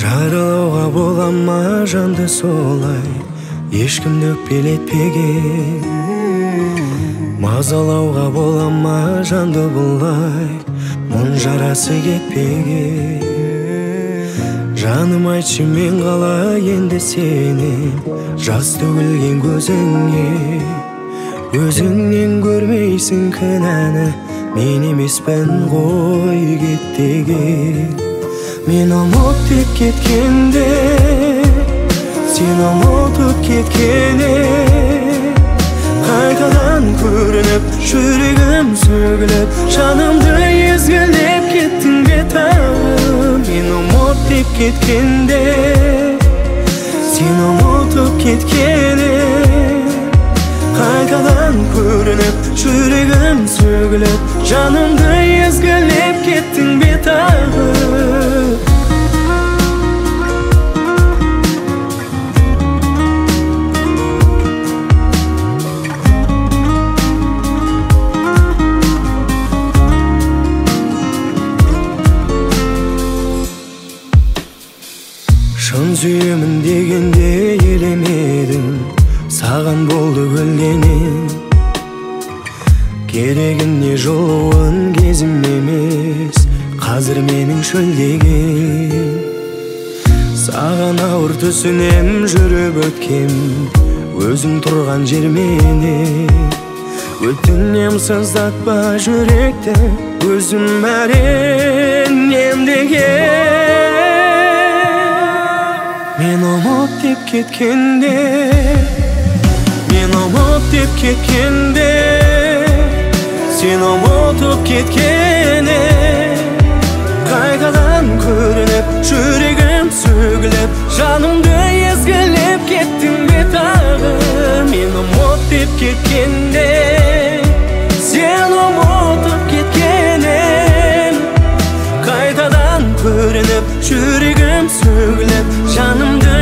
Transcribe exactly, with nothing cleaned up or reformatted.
Жаралауға бола ма жанды солай, ешкімді өкпелетпеген. Мазалауға бола ма жанды бұлай, мұң жарасы кетпеген. Жаным айтшы мен қалай енді сені, жас төгілген көзіңе. Өзіңнен көрмейсің кінәні, мен емеспін ғой кет деген. Мен ұмыт деп кеткенде, сен ұмытып кеткене. Қайтадан көрініп, жүрегім сөгіліп, жанымды езгілеп кеттің бе тағы. Мен ұмыт деп кеткенде, сен ұмытып кеткене. Қайтадан көрініп, жүрегім сөгіліп, жанымды езгілеп кеттің бе тағы. Шын сүйемін дегенде елемедің, саған болды көлденең. Керегіне жолуын кезім емес, қазір менің шөлдеген. Саған ауыр түсінем жүріп өткем, өзің тұрған жермене. Өтінем сыздатпа жүректі, өзім әрен емдеген. Мен ұмыт деп кеткенде, мен ұмыт деп кеткенде, сен ұмытып кеткене. Қайтадан көрініп, жүрегім сөгіліп, жанымды езгілеп кеттің бе тағы. Мен ұмыт деп кеткенде, сен ұмытып кеткене. Қайтадан көрініп, жүрегім сөгіліп, жанымды